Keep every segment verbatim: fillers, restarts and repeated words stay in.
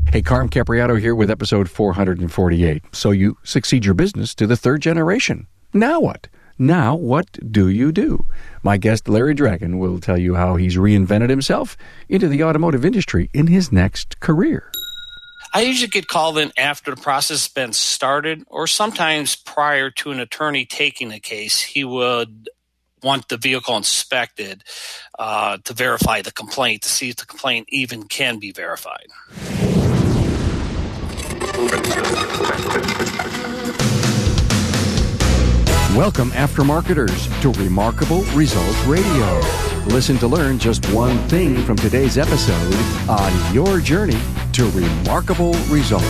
Hey, Carm Capriato here with episode four hundred forty-eight. So you succeed your business to the third generation. Now what? Now what do you do? My guest, Larry Dragon, will tell you how he's reinvented himself into the automotive industry in his next career. I usually get called in after the process has been started, or sometimes prior to an attorney taking the case. He would want the vehicle inspected uh, to verify the complaint, to see if the complaint even can be verified. Welcome, aftermarketers, to Remarkable Results Radio. Listen to learn just one thing from today's episode on your journey to remarkable results.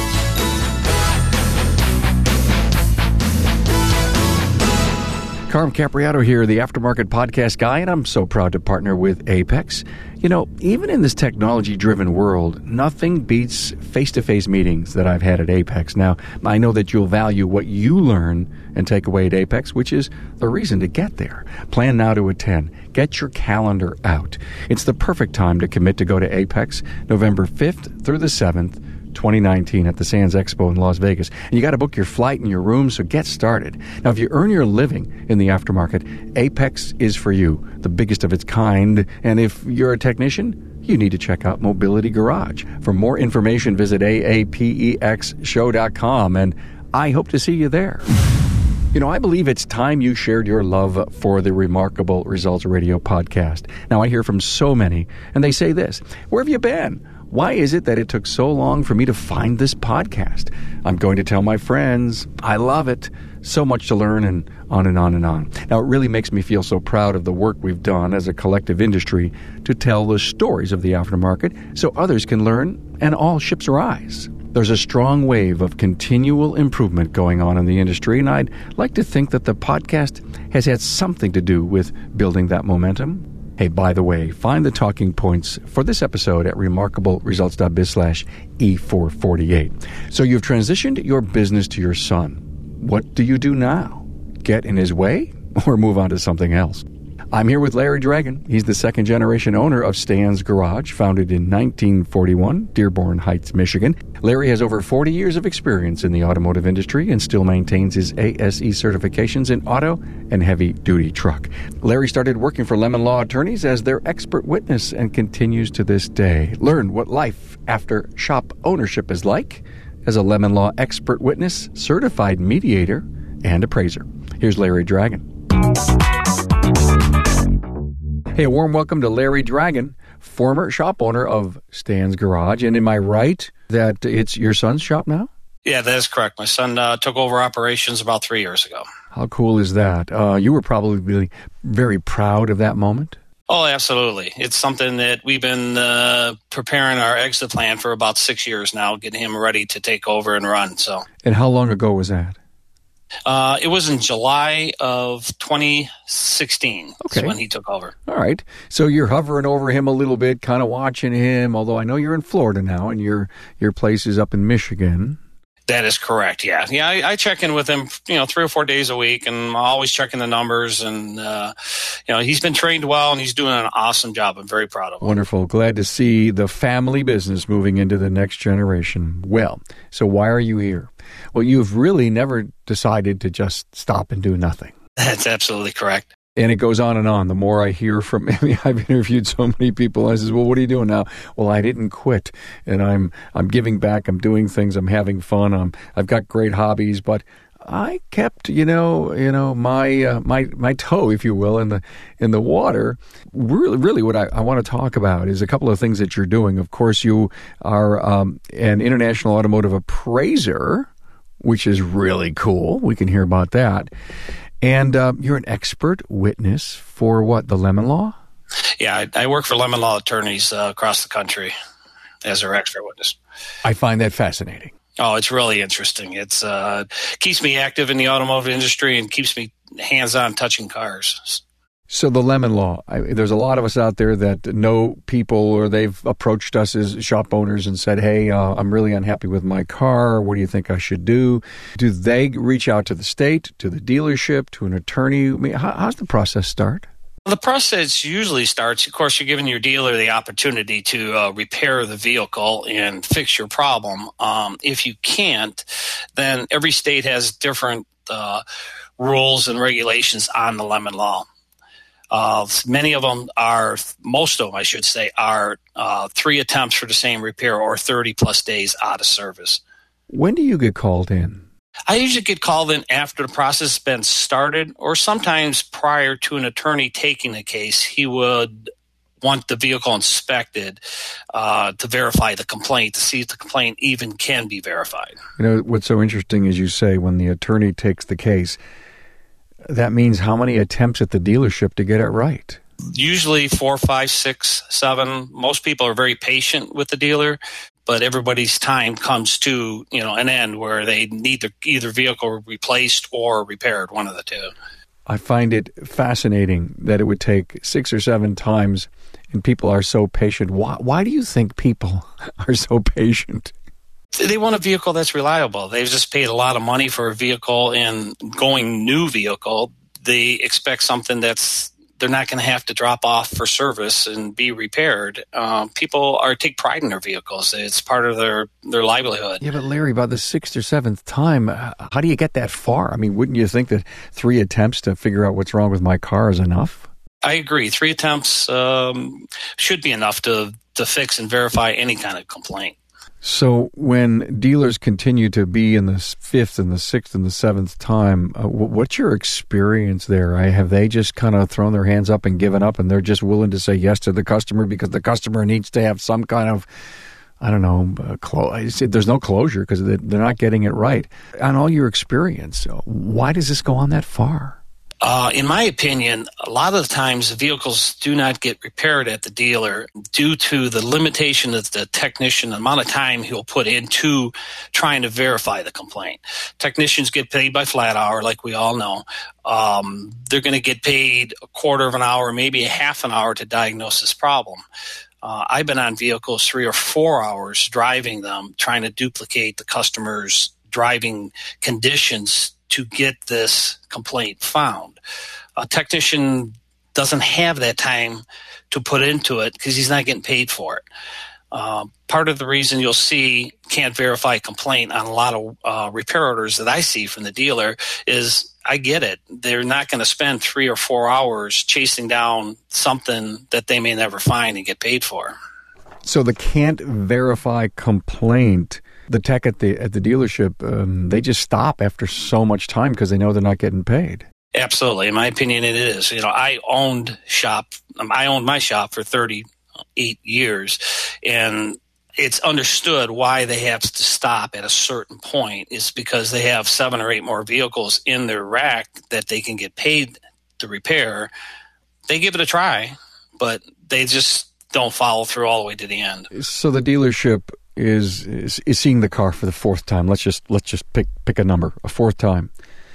Carm Capriato here, the Aftermarket Podcast guy, and I'm so proud to partner with Apex. You know, even in this technology-driven world, nothing beats face-to-face meetings that I've had at Apex. Now, I know that you'll value what you learn and take away at Apex, which is the reason to get there. Plan now to attend. Get your calendar out. It's the perfect time to commit to go to Apex, November fifth through the seventh, twenty nineteen at the Sands Expo in Las Vegas. And you got to book your flight and your room, so get started. Now, if you earn your living in the aftermarket, Apex is for you, the biggest of its kind. And if you're a technician, you need to check out Mobility Garage. For more information, visit A A P E X show dot com, and I hope to see you there. You know, I believe it's time you shared your love for the Remarkable Results Radio podcast. Now, I hear from so many, and they say this: where have you been? Why is it that it took so long for me to find this podcast? I'm going to tell my friends. I love it. So much to learn, and on and on and on. Now, it really makes me feel so proud of the work we've done as a collective industry to tell the stories of the aftermarket so others can learn and all ships rise. There's a strong wave of continual improvement going on in the industry, and I'd like to think that the podcast has had something to do with building that momentum. Hey, by the way, find the talking points for this episode at remarkable results dot biz slash E four forty-eight. So you've transitioned your business to your son. What do you do now? Get in his way or move on to something else? I'm here with Larry Dragon. He's the second generation owner of Stan's Garage, founded in nineteen forty-one, Dearborn Heights, Michigan. Larry has over forty years of experience in the automotive industry and still maintains his A S E certifications in auto and heavy-duty truck. Larry started working for Lemon Law Attorneys as their expert witness and continues to this day. Learn what life after shop ownership is like as a Lemon Law expert witness, certified mediator, and appraiser. Here's Larry Dragon. Hey, a warm welcome to Larry Dragon, former shop owner of Stan's Garage. And am I right that it's your son's shop now? Yeah, that is correct. My son uh, took over operations about three years ago. How cool is that? Uh, you were probably really very proud of that moment? Oh, absolutely. It's something that we've been uh, preparing our exit plan for about six years now, getting him ready to take over and run. So, and how long ago was that? Uh, it was in July of twenty sixteen. Okay. When he took over. All right. So you're hovering over him a little bit, kind of watching him, although I know you're in Florida now and your your place is up in Michigan. That is correct, yeah. Yeah, I, I check in with him, you know, three or four days a week, and I'm always checking the numbers. And, uh, you know, he's been trained well, and he's doing an awesome job. I'm very proud of him. Wonderful. Glad to see the family business moving into the next generation. Well, so why are you here? Well, you've really never decided to just stop and do nothing. That's absolutely correct. And it goes on and on. The more I hear from, I mean, I've interviewed so many people. I says, well, what are you doing now? Well, I didn't quit, and I'm I'm giving back. I'm doing things. I'm having fun. I'm I've got great hobbies, but I kept, you know, you know, my uh, my my toe, if you will, in the in the water. Really, really, what I, I want to talk about is a couple of things that you're doing. Of course, you are um, an international automotive appraiser, which is really cool. We can hear about that. And uh, you're an expert witness for what, the Lemon Law? Yeah, I, I work for Lemon Law Attorneys uh, across the country as their expert witness. I find that fascinating. Oh, it's really interesting. It's uh, keeps me active in the automotive industry and keeps me hands-on touching cars. So the Lemon Law, I, there's a lot of us out there that know people, or they've approached us as shop owners and said, hey, uh, I'm really unhappy with my car. What do you think I should do? Do they reach out to the state, to the dealership, to an attorney? I mean, how, how's the process start? The process usually starts, of course, you're giving your dealer the opportunity to uh, repair the vehicle and fix your problem. Um, if you can't, then every state has different uh, rules and regulations on the lemon law. Uh, many of them are, most of them, I should say, are uh, three attempts for the same repair or thirty plus days out of service. When do you get called in? I usually get called in after the process has been started, or sometimes prior to an attorney taking the case. He would want the vehicle inspected uh, to verify the complaint, to see if the complaint even can be verified. You know, what's so interesting is you say when the attorney takes the case, that means how many attempts at the dealership to get it right? Usually four, five, six, seven. Most people are very patient with the dealer, but everybody's time comes to, you know, an end where they need the, either vehicle replaced or repaired, one of the two. I find it fascinating that it would take six or seven times, and people are so patient. Why, why do you think people are so patient? They want a vehicle that's reliable. They've just paid a lot of money for a vehicle, and going new vehicle, they expect something that's they're not going to have to drop off for service and be repaired. Um, people are take pride in their vehicles. It's part of their, their livelihood. Yeah, but Larry, about the sixth or seventh time, how do you get that far? I mean, wouldn't you think that three attempts to figure out what's wrong with my car is enough? I agree. Three attempts um, should be enough to, to fix and verify any kind of complaint. So when dealers continue to be in the fifth and the sixth and the seventh time, uh, what's your experience there? I, have they just kind of thrown their hands up and given up, and they're just willing to say yes to the customer because the customer needs to have some kind of, I don't know, uh, clo- I said there's no closure because they're not getting it right. On all your experience, why does this go on that far? Uh, in my opinion, a lot of the times vehicles do not get repaired at the dealer due to the limitation of the technician, the amount of time he'll put into trying to verify the complaint. Technicians get paid by flat hour, like we all know. Um, they're going to get paid a quarter of an hour, maybe a half an hour to diagnose this problem. Uh, I've been on vehicles three or four hours driving them, trying to duplicate the customer's driving conditions to get this complaint found. A technician doesn't have that time to put into it because he's not getting paid for it. Uh, part of the reason you'll see can't verify a complaint on a lot of uh, repair orders that I see from the dealer is, I get it. They're not going to spend three or four hours chasing down something that they may never find and get paid for. So the can't verify complaint, the tech at the at the dealership, um, they just stop after so much time because they know they're not getting paid. Absolutely. In my opinion, it is. You know, I owned shop. I owned my shop for thirty-eight years, and it's understood why they have to stop at a certain point is because they have seven or eight more vehicles in their rack that they can get paid to repair. They give it a try, but they just don't follow through all the way to the end. So the dealership is is, is seeing the car for the fourth time. Let's just let's just pick pick a number, a fourth time.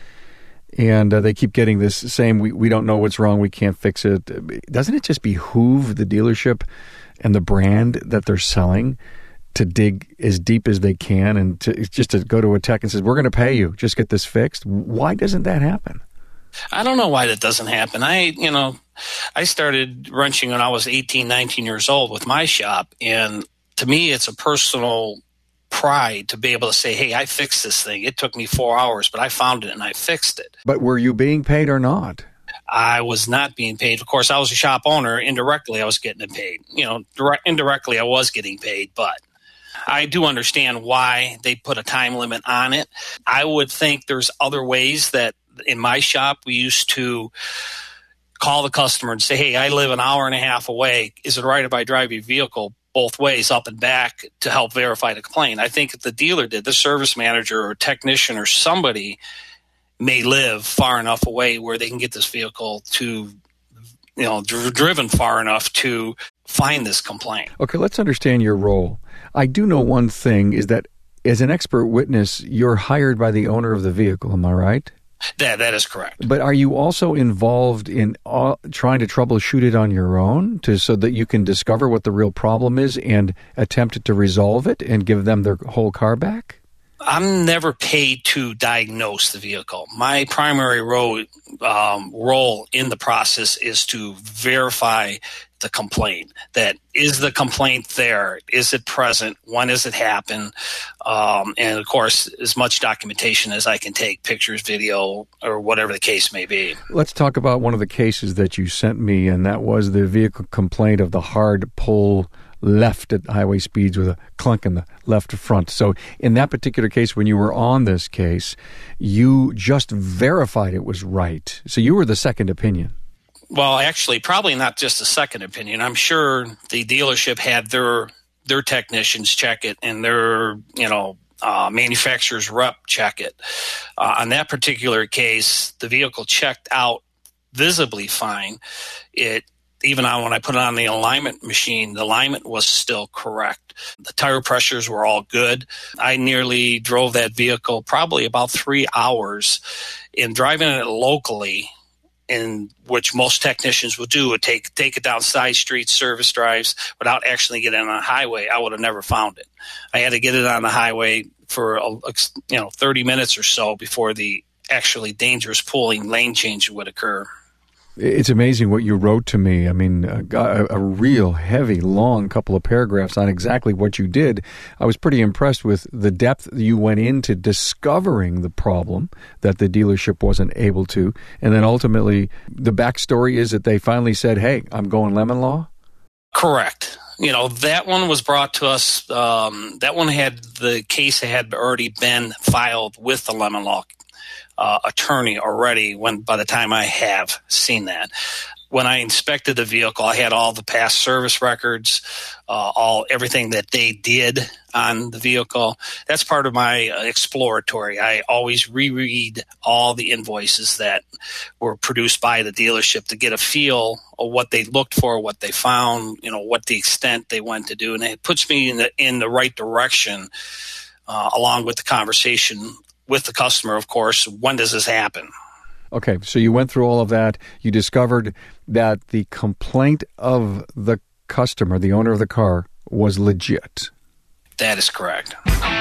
And uh, they keep getting this same, we, we don't know what's wrong, we can't fix it. Doesn't it just behoove the dealership and the brand that they're selling to dig as deep as they can and to just to go to a tech and says, we're going to pay you, just get this fixed? Why doesn't that happen? I don't know why that doesn't happen. I, you know, I started wrenching when I was eighteen, nineteen years old with my shop. And to me, it's a personal pride to be able to say, hey, I fixed this thing. It took me four hours, but I found it and I fixed it. But were you being paid or not? I was not being paid. Of course, I was a shop owner. Indirectly, I was getting paid. You know, direct, indirectly, I was getting paid, but I do understand why they put a time limit on it. I would think there's other ways that in my shop, we used to call the customer and say, hey, I live an hour and a half away. Is it all right if I drive your vehicle both ways, up and back, to help verify the complaint? I think if the dealer did, the service manager or technician or somebody may live far enough away where they can get this vehicle to, you know, dr- driven far enough to find this complaint. Okay, let's understand your role. I do know one thing is that as an expert witness, you're hired by the owner of the vehicle. Am I right? That that is correct. But are you also involved in uh, trying to troubleshoot it on your own to so that you can discover what the real problem is and attempt to resolve it and give them their whole car back? I'm never paid to diagnose the vehicle. My primary role, um, role in the process is to verify the complaint. That is the complaint there? Is it present? When does it happen? Um, and of course, as much documentation as I can take, pictures, video, or whatever the case may be. Let's talk about one of the cases that you sent me, and that was the vehicle complaint of the hard pull left at highway speeds with a clunk in the left front. So in that particular case, when you were on this case, you just verified it was right. So you were the second opinion. Well, actually, probably not just a second opinion. I'm sure the dealership had their their technicians check it and their, you know, uh, manufacturer's rep check it. Uh, on that particular case, the vehicle checked out visibly fine. It Even on when I put it on the alignment machine, the alignment was still correct. The tire pressures were all good. I nearly drove that vehicle probably about three hours. In driving it locally, in which most technicians would do, would take take it down side streets, service drives, without actually getting on a highway, I would have never found it. I had to get it on the highway for a, you know thirty minutes or so before the actually dangerous pulling lane change would occur. It's amazing what you wrote to me. I mean, a, a real heavy, long couple of paragraphs on exactly what you did. I was pretty impressed with the depth you went into discovering the problem that the dealership wasn't able to. And then ultimately, the backstory is that they finally said, hey, I'm going lemon law? Correct. You know, that one was brought to us. Um, that one had the case had already been filed with the lemon law Uh, attorney already when by the time I have seen that. When I inspected the vehicle, I had all the past service records, uh, all everything that they did on the vehicle. That's part of my uh, exploratory. I always reread all the invoices that were produced by the dealership to get a feel of what they looked for, what they found, you know, what the extent they went to do, and it puts me in the in the right direction, uh, along with the conversation with the customer, of course. When does this happen? Okay, so you went through all of that. You discovered that the complaint of the customer, the owner of the car, was legit. That is correct.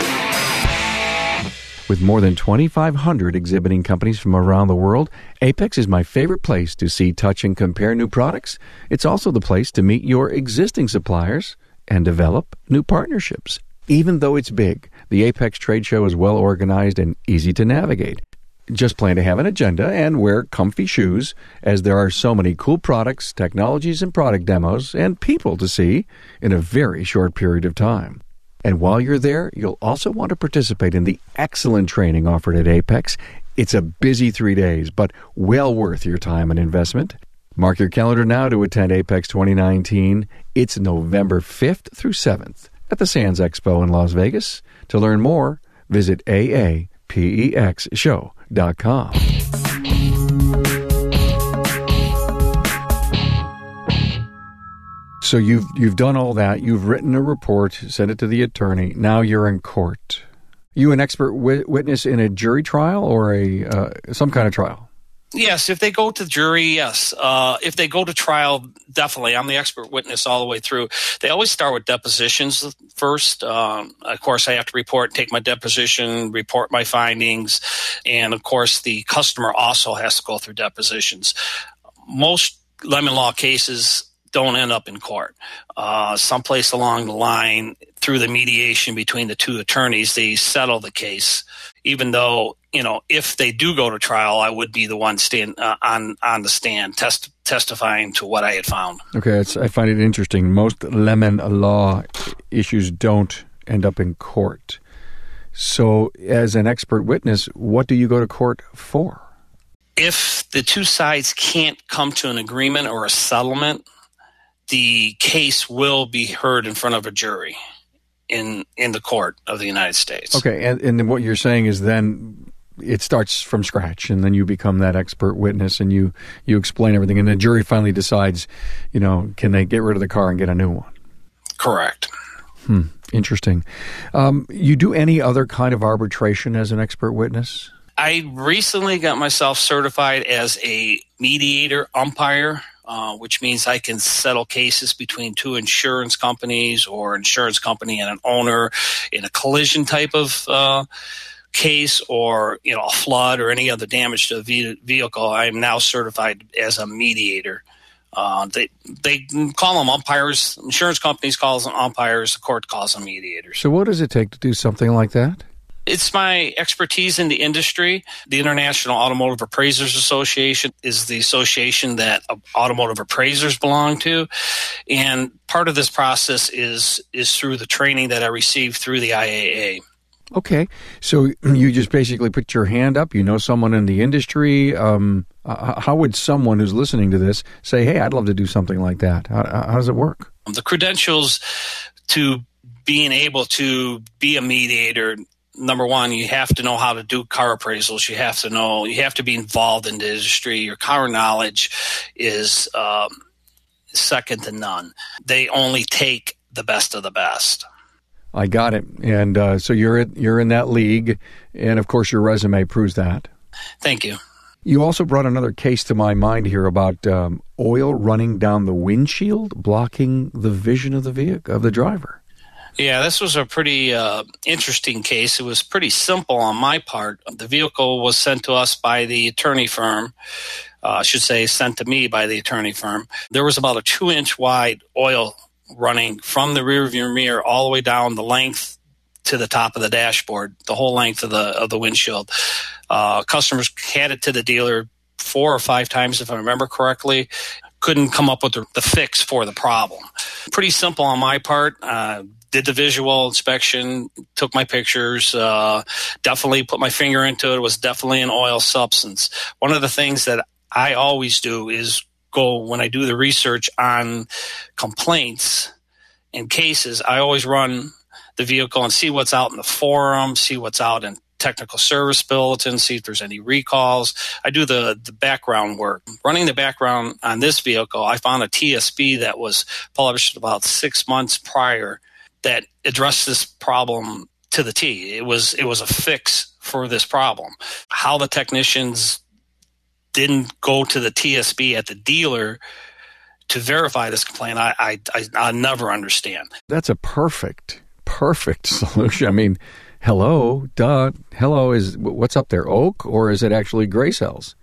With more than twenty-five hundred exhibiting companies from around the world, Apex is my favorite place to see, touch, and compare new products. It's also the place to meet your existing suppliers and develop new partnerships. Even though it's big, the Apex Trade Show is well organized and easy to navigate. Just plan to have an agenda and wear comfy shoes, as there are so many cool products, technologies, and product demos, and people to see in a very short period of time. And while you're there, you'll also want to participate in the excellent training offered at Apex. It's a busy three days, but well worth your time and investment. Mark your calendar now to attend Apex twenty nineteen. It's November fifth through seventh. At the Sands Expo in Las Vegas. To learn more, visit A A P E X show dot com. So you've you've done all that. You've written a report, sent it to the attorney. Now you're in court. You an expert wi- witness in a jury trial or a uh, some kind of trial? Yes, if they go to jury, yes. Uh, if they go to trial, definitely. I'm the expert witness all the way through. They always start with depositions first. Um, of course, I have to report, take my deposition, report my findings, and of course, the customer also has to go through depositions. Most lemon law cases don't end up in court. Uh, someplace along the line, through the mediation between the two attorneys, they settle the case. Even though, you know, if they do go to trial, I would be the one stand uh, on on the stand test, testifying to what I had found. Okay, it's, I find it interesting. Most lemon law issues don't end up in court. So, as an expert witness, what do you go to court for? If the two sides can't come to an agreement or a settlement, the case will be heard in front of a jury in in the court of the United States. Okay, and, and what you're saying is then it starts from scratch, and then you become that expert witness, and you, you explain everything, and the jury finally decides, you know, can they get rid of the car and get a new one? Correct. Hmm, interesting. Um, you do any other kind of arbitration as an expert witness? I recently got myself certified as a mediator umpire uh, which means I can settle cases between two insurance companies or insurance company and an owner in a collision type of uh, case, or you know, a flood or any other damage to a ve- vehicle. I am now certified as a mediator. Uh, they they call them umpires. Insurance companies call them umpires. The court calls them mediators. So what does it take to do something like that? It's my expertise in the industry. The International Automotive Appraisers Association is the association that automotive appraisers belong to. And part of this process is is through the training that I received through the I A A. Okay. So you just basically put your hand up. You know someone in the industry. Um, how would someone who's listening to this say, hey, I'd love to do something like that? How, how does it work? The credentials to being able to be a mediator, number one, you have to know how to do car appraisals. You have to know, you have to be involved in the industry. Your car knowledge is um, second to none. They only take the best of the best. I got it. And uh, so you're at, you're in that league, and of course your resume proves that. Thank you. You also brought another case to my mind here about um, oil running down the windshield, blocking the vision of the vehicle, of the driver. Yeah, this was a pretty uh, interesting case. It was pretty simple on my part. The vehicle was sent to us by the attorney firm. Uh, I should say sent to me by the attorney firm. There was about a two-inch wide oil running from the rearview mirror all the way down the length to the top of the dashboard, the whole length of the of the windshield. Uh, customers had it to the dealer four or five times, if I remember correctly. Couldn't come up with the, the fix for the problem. Pretty simple on my part. Uh, did the visual inspection, took my pictures, uh, definitely put my finger into it. It was definitely an oil substance. One of the things that I always do is go, when I do the research on complaints and cases, I always run the vehicle and see what's out in the forum, see what's out in technical service bulletin, see if there's any recalls. I do the, the background work. Running the background on this vehicle, I found a T S B that was published about six months prior that addressed this problem to the T. It was it was a fix for this problem. How the technicians didn't go to the T S B at the dealer to verify this complaint, I I, I I never understand. That's a perfect, perfect solution. I mean, hello, duh, hello, is what's up there, oak, or is it actually gray cells?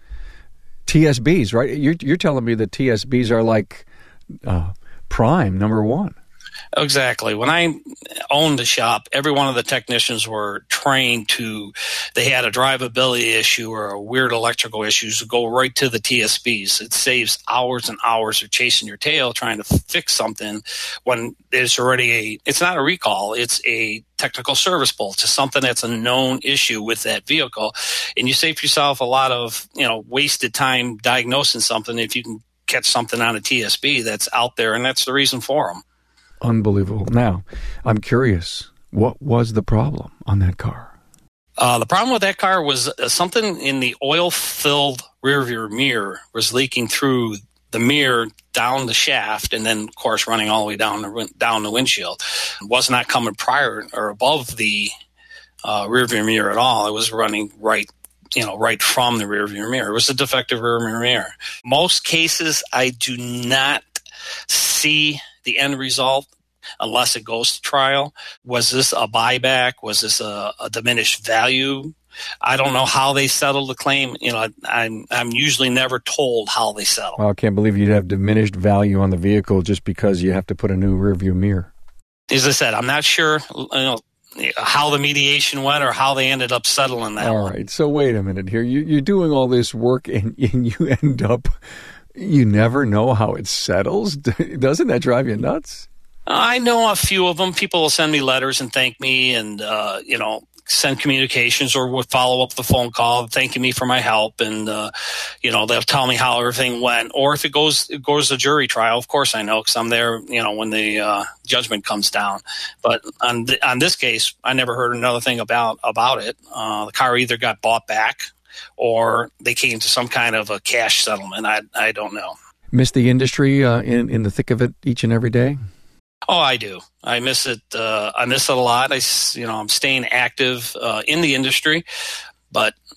T S Bs, right? You're, you're telling me that T S Bs are like uh, prime, number one. Exactly. When I owned the shop, every one of the technicians were trained to, they had a drivability issue or a weird electrical issue, to go right to the T S Bs. It saves hours and hours of chasing your tail trying to fix something when there's already a, it's not a recall, it's a technical service bulletin, to something that's a known issue with that vehicle. And you save yourself a lot of, you know, wasted time diagnosing something if you can catch something on a T S B that's out there, and that's the reason for them. Unbelievable. Now, I'm curious, what was the problem on that car? Uh, the problem with that car was uh, something in the oil-filled rearview mirror was leaking through the mirror down the shaft, and then, of course, running all the way down the down the windshield. It was not coming prior or above the uh, rearview mirror at all. It was running right, you know, right from the rearview mirror. It was a defective rearview mirror. Most cases, I do not see the end result unless it goes to trial. Was this a buyback? Was this a, a diminished value? I don't know how they settled the claim. You know, I'm I'm usually never told how they settle. Well, I can't believe you'd have diminished value on the vehicle just because you have to put a new rearview mirror. As I said, I'm not sure, you know, how the mediation went or how they ended up settling that. All one. right. So wait a minute here. You, you're doing all this work and, and you end up, you never know how it settles. Doesn't that drive you nuts? I know a few of them. People will send me letters and thank me, and uh, you know, send communications or would follow up with a phone call thanking me for my help, and uh, you know, they'll tell me how everything went. Or if it goes it goes to jury trial, of course I know because I'm there. You know, when the uh, judgment comes down. But on th- on this case, I never heard another thing about about it. Uh, the car either got bought back, or they came to some kind of a cash settlement. I I don't know. Miss the industry uh, in in the thick of it each and every day? Oh, I do. I miss it. Uh, I miss it a lot. I, you know, I'm staying active uh, in the industry, but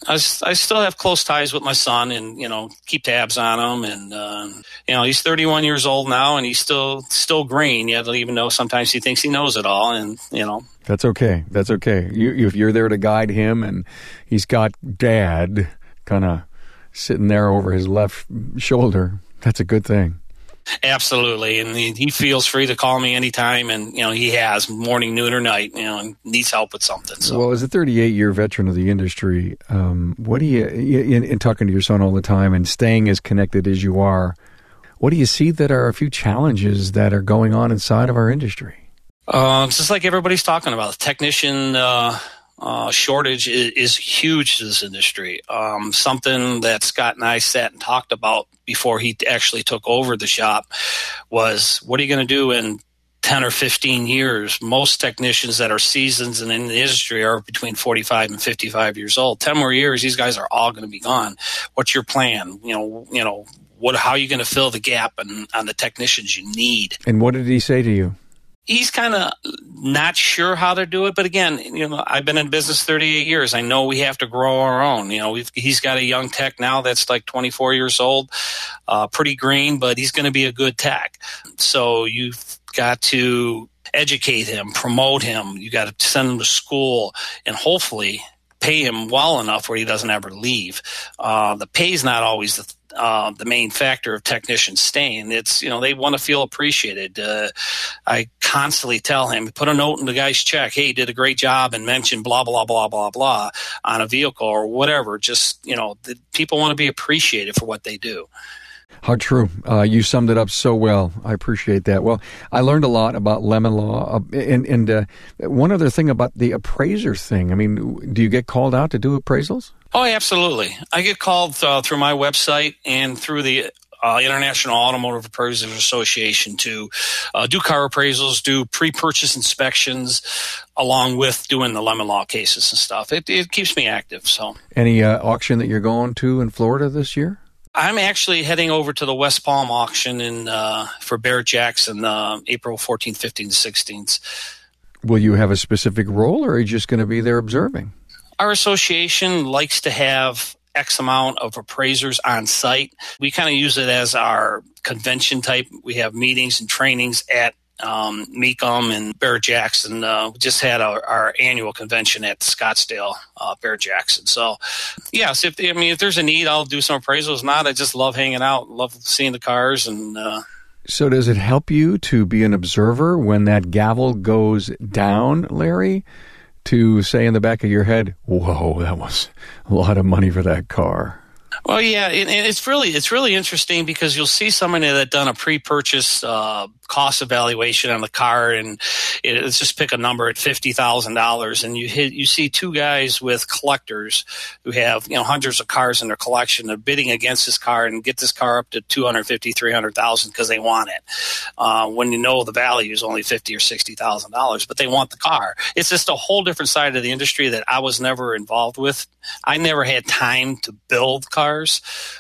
I, I still have close ties with my son, and you know, keep tabs on him. And uh, you know, he's thirty-one years old now, and he's still still green. Yet, even though sometimes he thinks he knows it all, and you know, that's okay. That's okay. You, if you're there to guide him, and he's got Dad kind of sitting there over his left shoulder, that's a good thing. Absolutely, and he, he feels free to call me anytime, and you know he has morning, noon, or night. You know, and needs help with something. So. Well, as a thirty-eight-year veteran of the industry, um, what do you, in, in talking to your son all the time and staying as connected as you are, what do you see that are a few challenges that are going on inside of our industry? Uh, just like everybody's talking about, the technician uh, uh, shortage is, is huge to this industry. Um, something that Scott and I sat and talked about before he actually took over the shop was, what are you going to do in ten or fifteen years? Most technicians that are seasoned and in the industry are between forty-five and fifty-five years old. ten more years, these guys are all going to be gone. What's your plan? You know, you know, what, how are you going to fill the gap on, on the technicians you need? And what did he say to you? He's kind of not sure how to do it, but again, you know, I've been in business thirty-eight years. I know we have to grow our own. You know, we've, he's got a young tech now that's like twenty-four years old, uh, pretty green, but he's going to be a good tech. So you've got to educate him, promote him. You got to send him to school, and hopefully pay him well enough where he doesn't ever leave. Uh, the pay's not always the Uh, the main factor of technicians staying. It's, you know, they want to feel appreciated. Uh, I constantly tell him, put a note in the guy's check, hey, you did a great job, and mention blah, blah, blah, blah, blah on a vehicle or whatever. Just, you know, the, people want to be appreciated for what they do. How true. Uh, you summed it up so well. I appreciate that. Well, I learned a lot about lemon law. Uh, and and uh, one other thing about the appraiser thing. I mean, do you get called out to do appraisals? Oh, absolutely. I get called uh, through my website and through the uh, International Automotive Appraisers Association to uh, do car appraisals, do pre-purchase inspections, along with doing the lemon law cases and stuff. It, it keeps me active. So, any uh, auction that you're going to in Florida this year? I'm actually heading over to the West Palm auction in uh, for Barrett-Jackson, uh, April fourteenth, fifteenth, sixteenth. Will you have a specific role, or are you just going to be there observing? Our association likes to have X amount of appraisers on site. We kind of use it as our convention type. We have meetings and trainings at um, Mecum and Barrett-Jackson. Uh, we just had our, our annual convention at Scottsdale, uh, Barrett-Jackson. So, yes, if I mean if there's a need, I'll do some appraisals. Not, I just love hanging out, love seeing the cars. And uh, so, does it help you to be an observer when that gavel goes down, Larry? To say in the back of your head, whoa, that was a lot of money for that car. Well, yeah, and it's really it's really interesting because you'll see somebody that done a pre-purchase uh, cost evaluation on the car, and it, let's just pick a number at fifty thousand dollars, and you hit you see two guys with collectors who have you know hundreds of cars in their collection. They're bidding against this car and get this car up to two hundred fifty, three hundred thousand because they want it. Uh, when you know the value is only fifty or sixty thousand dollars, but they want the car. It's just a whole different side of the industry that I was never involved with. I never had time to build cars,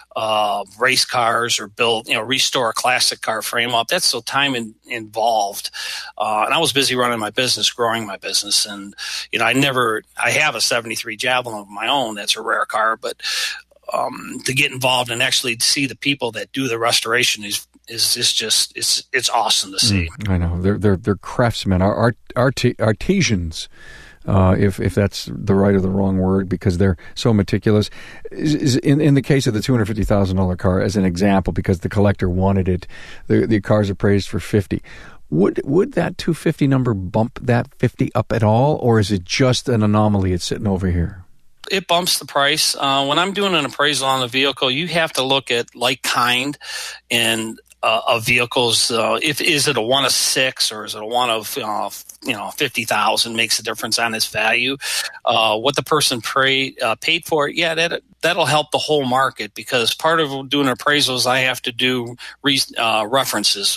uh, race cars, or build, you know, restore a classic car frame up. That's so time in, involved. Uh, and I was busy running my business, growing my business. And, you know, I never, I have a seventy-three Javelin of my own. That's a rare car, but, um, to get involved and actually see the people that do the restoration is, is, is just, it's, it's awesome to see. Mm, I know. They're, they're, they're craftsmen, art, art, art, artisans. Uh, if if that's the right or the wrong word, because they're so meticulous. Is, is in in the case of the two hundred fifty thousand dollar car, as an example, because the collector wanted it, the the car's appraised for fifty. Would would that two fifty number bump that fifty up at all, or is it just an anomaly? It's sitting over here. It bumps the price. Uh, when I'm doing an appraisal on the vehicle, you have to look at like kind and. Uh, of vehicles, uh, if is it a one of six or is it a one of uh, you know fifty thousand makes a difference on its value. Uh, what the person pray, uh, paid for it, yeah, that that'll help the whole market, because part of doing appraisals, I have to do re- uh, references.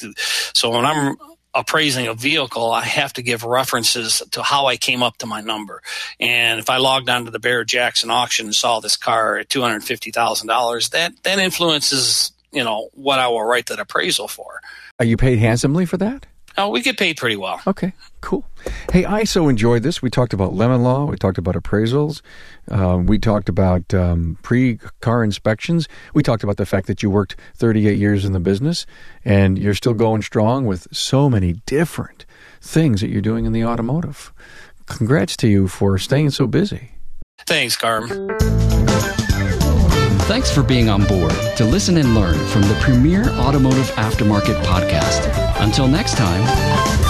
So when I'm appraising a vehicle, I have to give references to how I came up to my number. And if I logged onto the Barrett-Jackson auction and saw this car at two hundred fifty thousand dollars, that that influences. You know, what I will write that appraisal for. Are you paid handsomely for that? Oh, we get paid pretty well. Okay, cool. Hey, I so enjoyed this. We talked about lemon law. We talked about appraisals. Uh, we talked about um, pre-car inspections. We talked about the fact that you worked thirty-eight years in the business, and you're still going strong with so many different things that you're doing in the automotive. Congrats to you for staying so busy. Thanks, Carm. Thanks for being on board to listen and learn from the premier automotive aftermarket podcast. Until next time.